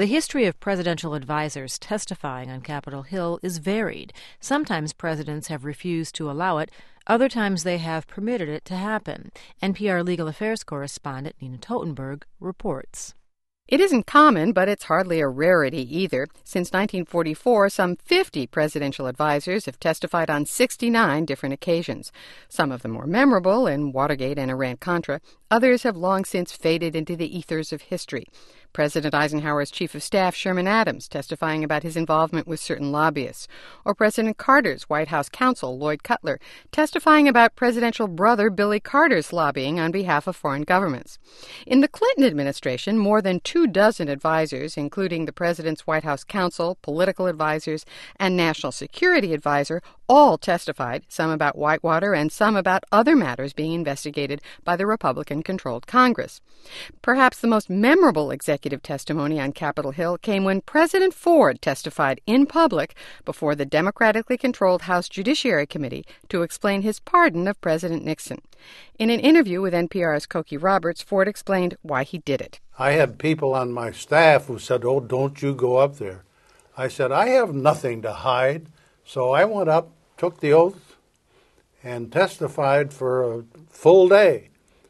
The history of presidential advisors testifying on Capitol Hill is varied. Sometimes presidents have refused to allow it. Other times they have permitted it to happen. NPR legal affairs correspondent Nina Totenberg reports. It isn't common, but it's hardly a rarity either. Since 1944, some 50 presidential advisors have testified on 69 different occasions. Some of them were memorable in Watergate and Iran-Contra. Others have long since faded into the ethers of history. President Eisenhower's chief of staff, Sherman Adams, testifying about his involvement with certain lobbyists. Or President Carter's White House counsel, Lloyd Cutler, testifying about presidential brother Billy Carter's lobbying on behalf of foreign governments. In the Clinton administration, more than 24 advisors, including the president's White House counsel, political advisors, and national security advisor, all testified, some about Whitewater and some about other matters being investigated by the Republican-controlled Congress. Perhaps the most memorable executive testimony on Capitol Hill came when President Ford testified in public before the democratically controlled House Judiciary Committee to explain his pardon of President Nixon. In an interview with NPR's Cokie Roberts, Ford explained why he did it. I had people on my staff who said, "Oh, don't you go up there." I said, "I have nothing to hide." So I went up, took the oath, and testified for a full day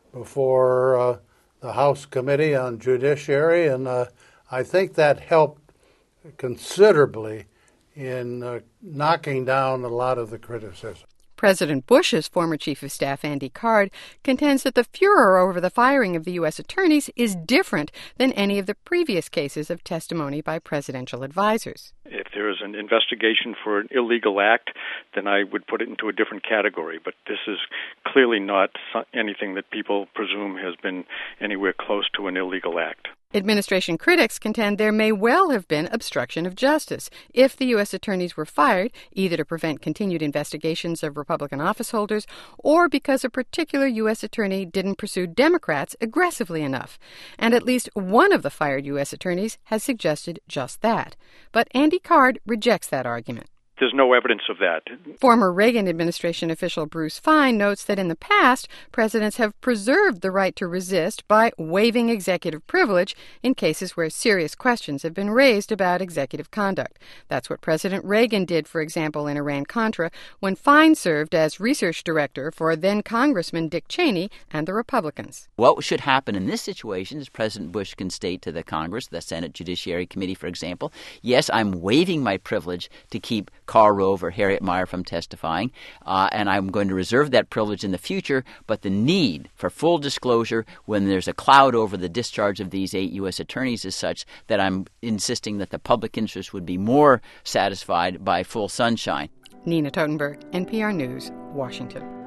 before the House Committee on Judiciary, and I think that helped considerably in knocking down a lot of the criticism. President Bush's former chief of staff, Andy Card, contends that the furor over the firing of the U.S. attorneys is different than any of the previous cases of testimony by presidential advisors. If there is an investigation for an illegal act, then I would put it into a different category. But this is clearly not anything that people presume has been anywhere close to an illegal act. Administration critics contend there may well have been obstruction of justice if the U.S. attorneys were fired, either to prevent continued investigations of Republican officeholders or because a particular U.S. attorney didn't pursue Democrats aggressively enough. And at least one of the fired U.S. attorneys has suggested just that. But Andy Card rejects that argument. There's no evidence of that. Former Reagan administration official Bruce Fein notes that in the past, presidents have preserved the right to resist by waiving executive privilege in cases where serious questions have been raised about executive conduct. That's what President Reagan did, for example, in Iran-Contra, when Fein served as research director for then-Congressman Dick Cheney and the Republicans. What should happen in this situation is President Bush can state to the Congress, the Senate Judiciary Committee, for example, yes, I'm waiving my privilege to keep Karl Rove or Harriet Mier from testifying, and I'm going to reserve that privilege in the future, but the need for full disclosure when there's a cloud over the discharge of these 8 U.S. attorneys is such that I'm insisting that the public interest would be more satisfied by full sunshine. Nina Totenberg, NPR News, Washington.